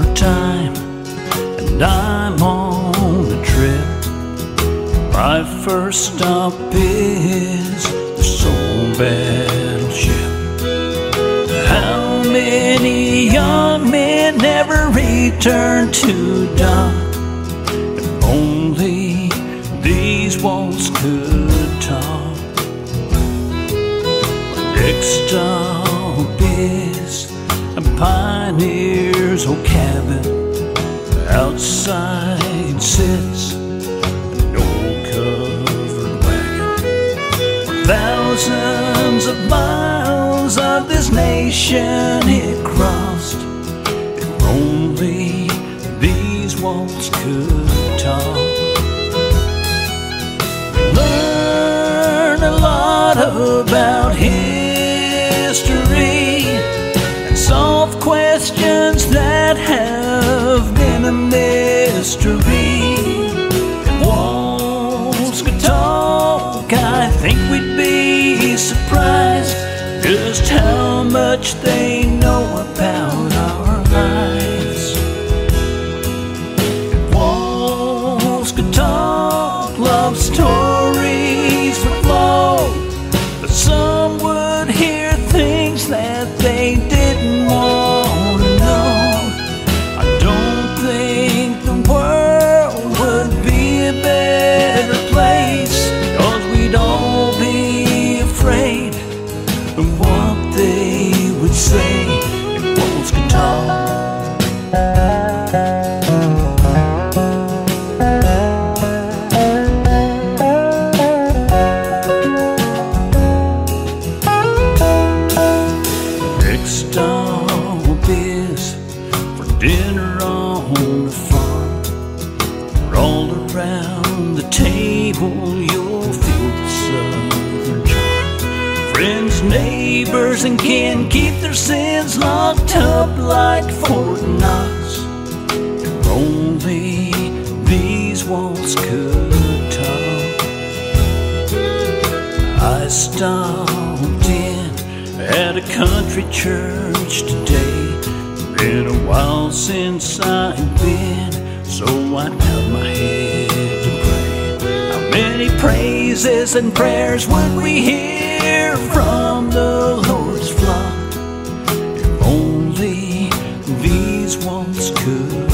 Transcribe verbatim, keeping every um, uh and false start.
summertime and I'm on a trip. My first stop is the Soul Battleship. How many young men never return to dock? If only these walls could talk. Next stop is a pioneer's old cabin. Outside sits an old covered wagon. Thousands of miles of this nation it crossed. If only these walls could talk. Learn a lot about history and solve questions that have been a mystery. If walls could talk, I think we'd be surprised just how much they know about our lives. If walls could talk, love stories would flow, but some would hear things that they didn't want to know. I don't think the world would be a better place, 'cause we'd all be afraid of what they would say if walls could talk. Next stop is for dinner on the farm. Roll around the table, you'll feel the southern charm. Friends, neighbors, and kin keep their sins locked up like Fort Knox. If only these walls could talk. I stopped in at a country church today. Been a while since I've been, so I bowed my head to pray. How many praises and prayers would we hear from the Lord's flock if only these walls could